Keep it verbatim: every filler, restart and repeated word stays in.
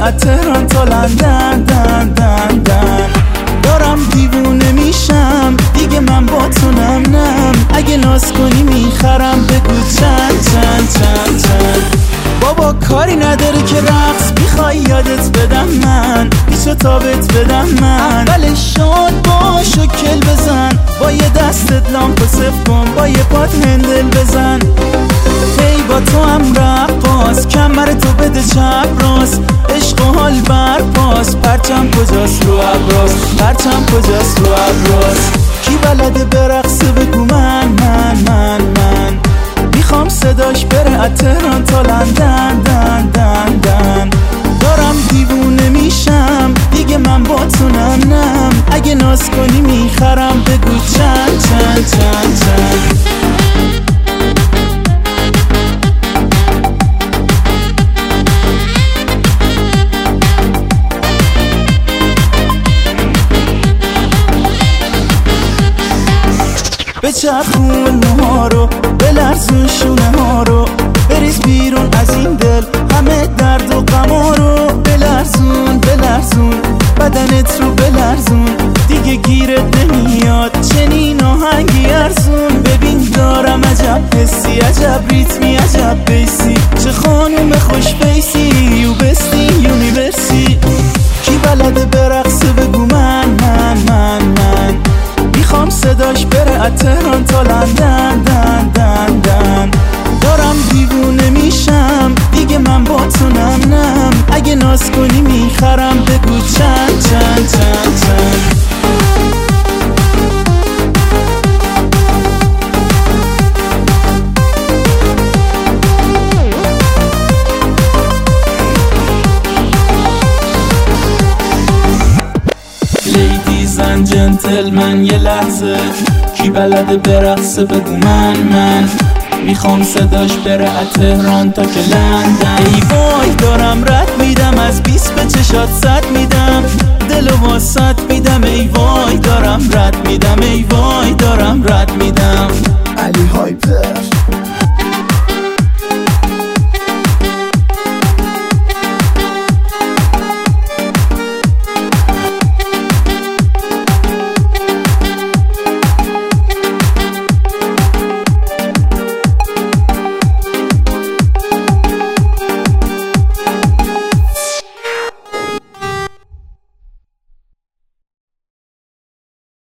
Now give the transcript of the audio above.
از تهران تا لندن دن دن دن. دارم دیوونه میشم دیگه من با تو نم نم. اگه ناز کنی میخرم بگو چند چند چند چند. بابا کاری نداره که رقص میخوای یادت بدم من، پیشو تابت بدم من. اولش شاد باش و کل بزن، با یه دستت لامپو صف کن، با یه پات هندل بزن. هی با تو هم رقاص، کمر تو بده چپ راست، عشق و حال برپاس. پرچم کجاست رو ابراز، پرچم کجاست رو ابراز. کی بلده برقصه بگو من من من من. میخوام صداش بره از تهران تا لندن دن دن دن. دارم دیوونه میشم دیگه من با تو نم نم. اگه ناز کنی میخرم بگو چند چند چند چند. بچرخون موها رو، بلرزون شونه ها رو، بریز بیرون از این دل همه درد و غما رو. بلرزون بلرزون بدنت رو بلرزون، دیگه گیرت نمیاد چنین آهنگی ارزون. ببین دارم عجب حسی، عجب ریتمی، عجب بیسی. چه خانوم خوش بیسی، یو بستی یونیورسی. کی بلده برقصه بگو من من من من. میخوام صداش بره از تهران تا لندن دن دن دن. دارم دیوونه میشم دیگه من با تو نم نم. اگه ناز کنی میخرم بگو چند چند چند چند. لیدیز اند جنتلمن یه لحظه، کی بلده برقصه بگو من من. میخوام صداش بره از تهران تا که لندن. ای وای دارم رد میدم از بیست به چشات صد میدم، دلو واسط میدم. ای وای دارم رد میدم، ای وای دارم رد میدم. علی هایپر